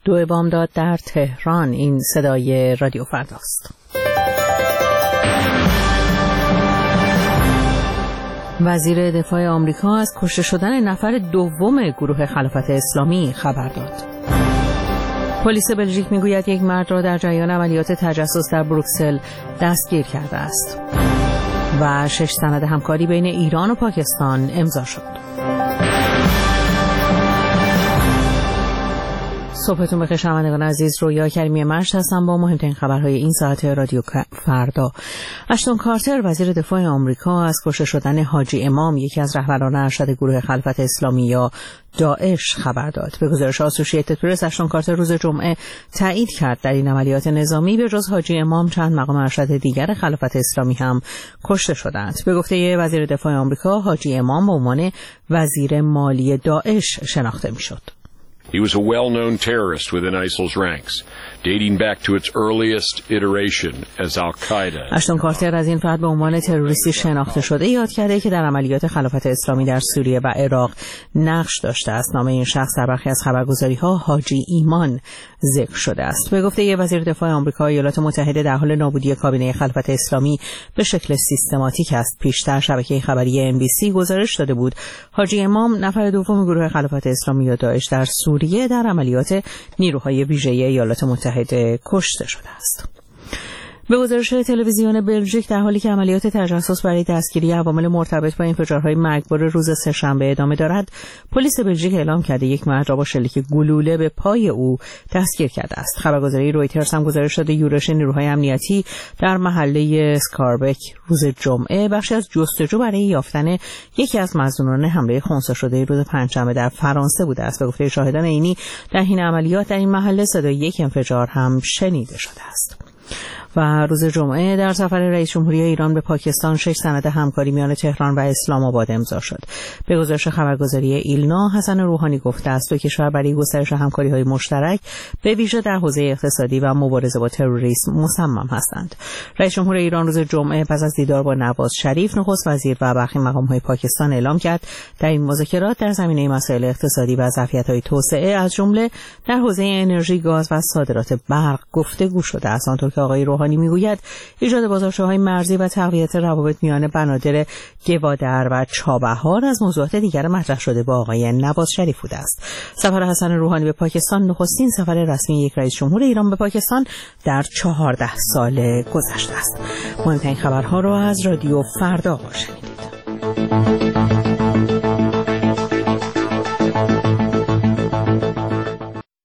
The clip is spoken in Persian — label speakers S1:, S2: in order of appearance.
S1: 2 بامداد در تهران. این صدای رادیو فرداست. وزیر دفاع آمریکا از کشته شدن نفر دوم گروه خلافت اسلامی خبر داد. پلیس بلژیک میگوید یک مرد را در جریان عملیات تجسس در بروکسل دستگیر کرده است. و 6 سند همکاری بین ایران و پاکستان امضا شد. صبحتون بخیر شنوندگان عزیز، رویا کریمی مشت هستم با مهمترین خبرهای این ساعت رادیو فردا. اشتون کارتر وزیر دفاع آمریکا از کشته شدن حاجی امام، یکی از رهبران ارشد گروه خلافت اسلامی یا داعش خبر داد. به گزارش آسوشییتد پرس، اشتون کارتر روز جمعه تایید کرد در این عملیات نظامی به جز حاجی امام چند مقام ارشد دیگر خلافت اسلامی هم کشته شدند. به گفته وزیر دفاع آمریکا، حاجی امام به عنوان وزیر مالی داعش شناخته میشد.
S2: He was a well-known terrorist within ISIL's ranks, dating back to its earliest iteration as Al-Qaeda.
S1: اشتون کارتر از این فرد به عنوان تروریستی شناخته شده یاد کرده که در عملیات خلافت اسلامی در سوریه و عراق نقش داشته است. نام این شخص در برخی از خبرگزاری‌ها حاجی ایمان ذکر شده است. به گفته وزیر دفاع آمریکا، ایالات متحده در حال نابودی کابینه خلافت اسلامی به شکل سیستماتیک است. پیشتر شبکه خبری NBC گزارش داده بود حاجی امام نفر دوم گروه خلافت اسلامی یا داعش در سوریه در عملیات نیروهای ویژه ایالات متحده کشته شده است. به گزارش تلویزیون بلژیک، در حالی که عملیات تجسس برای دستگیری عوامل مرتبط با انفجارهای مرگبار روز سه‌شنبه ادامه دارد، پلیس بلژیک اعلام کرده یک مرد را با شلیک گلوله به پای او دستگیر کرده است. خبرگزاری رویترز هم گزارش داده یورش نیروهای امنیتی در محله اسکاربک روز جمعه بخشی از جستجو برای یافتن یکی از مظنونان حمله خنثی شده روز پنجشنبه در فرانسه بوده است. به گفته شاهدان عینی، در این عملیات در این محله صدای یک انفجار هم شنیده شده است. و روز جمعه در سفر رئیس جمهوری ایران به پاکستان 6 سند همکاری میان تهران و اسلام آباد امضا شد. به گزارش خبرگزاری ایلنا، حسن روحانی گفته است دو کشور برای گسترش همکاری‌های مشترک به ویژه در حوزه اقتصادی و مبارزه با تروریسم مصمم هستند. رئیس جمهور ایران روز جمعه پس از دیدار با نواز شریف، نخست وزیر و برخی مقام‌های پاکستان اعلام کرد در این مذاکرات در زمینه مسائل اقتصادی و ظرفیت‌های توسعه از جمله در حوزه انرژی، گاز و صادرات برق گفتگو شده است. آنطور که آقای روحانی میگوید ایجاد بازارچه‌های مرزی و تقویت روابط میان بنادر گوادر و چابهار از موضوعات دیگر مطرح شده با آقای نواز شریف بوده است. سفر حسن روحانی به پاکستان نخستین سفر رسمی یک رئیس جمهور ایران به پاکستان در 14 سال گذشته است. مهمترین خبرها را از رادیو فردا شنیدید.